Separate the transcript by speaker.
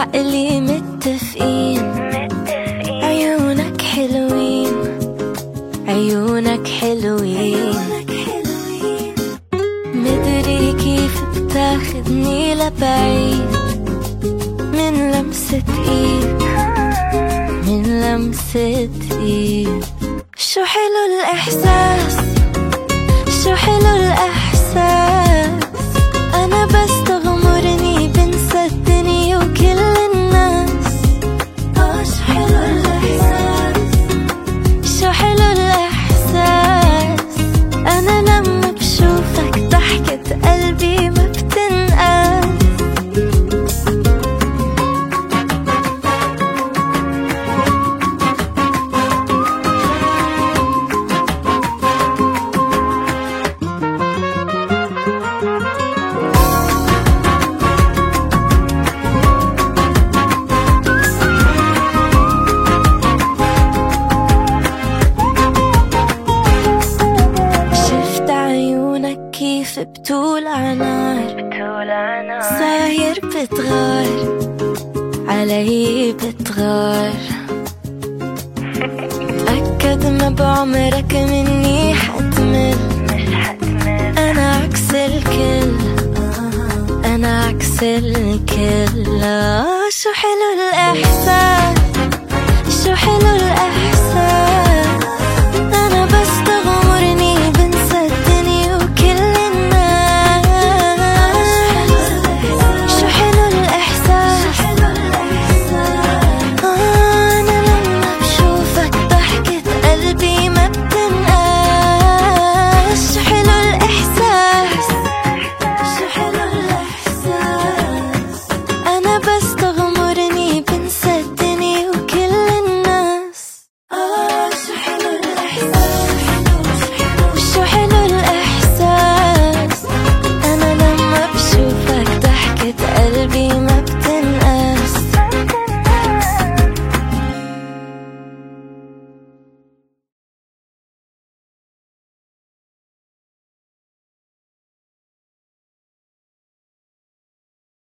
Speaker 1: وعقلي متفقين. عيونك حلوين، عيونك حلوين. مدري كيف بتاخدني لبعيد، من لمسة ايد، من لمسة ايد. شو حلو الإحساس، شو حلو الإحساس. أنا بس تغمرني بنسى الدنيا وكل الناس. شو حلو الإحساس، شو حلو الإحساس. أنا لما بشوفك ضحكة قلبي ما بتنقاس. كيف بتول عنار، صاير بتغار علي بتغار. تأكد ما بعمرك مني حتمل، أنا عكس الكل، أنا عكس الكل. شو حلو الإحساس، شو حلو الإحساس.